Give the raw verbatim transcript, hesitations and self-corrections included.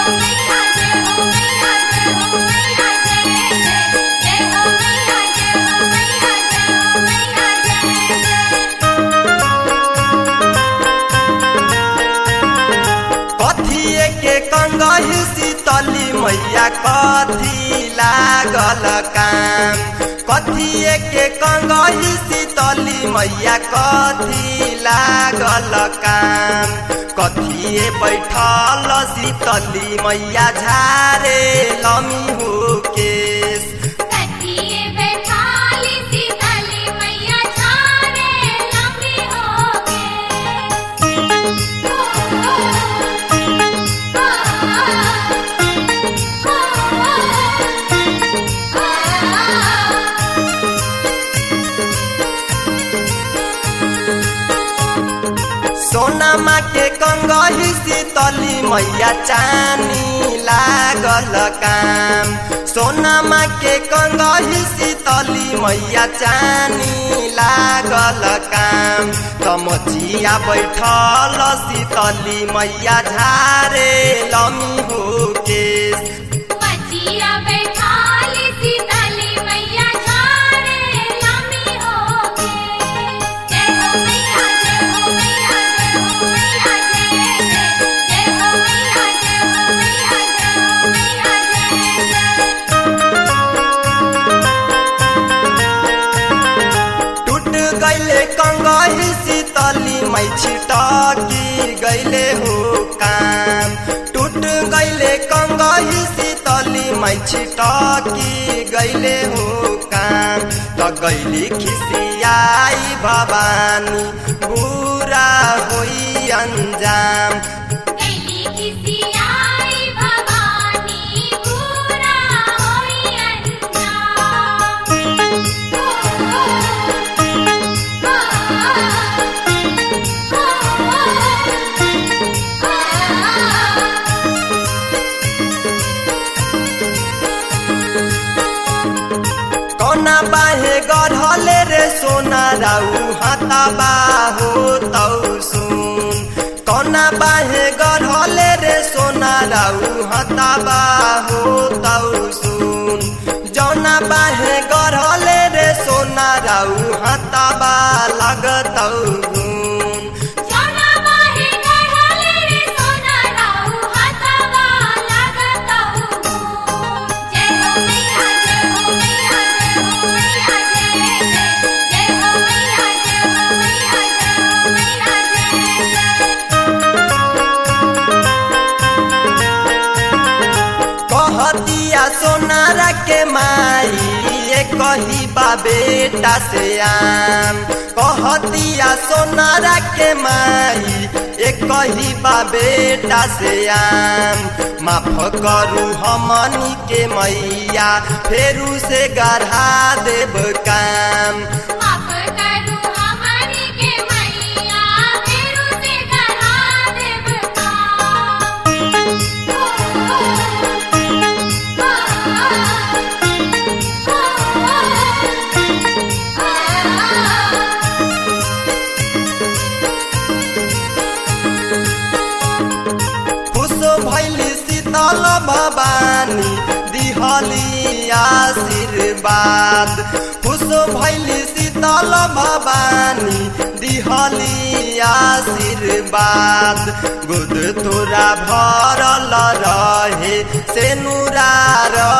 कंगही शीतली मैया कथी लागल काम कथिए के कंगही शीतली मैया कथी लागल काम कथिए बैठल शीतली मैया झारे लमी हो केस सोनमा के कंगही शीतली मैया चानी लागल काम सोनमा के कंगही शीतली मैया चानी लागल काम तमचिया बैठल शीतली मैया झारे लमी हो केस कंगही शीतली मै छिटकी गईले हो काम टूट गईले कंगही शीतली मै छिटकी गईले हो काम त गईली खिसियाई भवानी बुरा होई अंजाम बाहे गढ़ले रे सोना राउ हाथा बाहो तौ सुन कौना बाहे गढ़ले रे सोना राउ हाथा बाहो तौ सुन जौना बाहे गढ़ले रे सोना राउ हाथा बा लगतौ सोनारा के माई कही बा बेटा से आम कहतिया सोनारा के माई कही बा बेटा से आम माफ करू हमनी के मैया फेरू से गढ़ा देव काम शीतल भवानी दिहली आशीर्वाद खुश भैली शीतल भवानी दिहली आशीर्वाद गुद तोरा भरल रहे से नुरा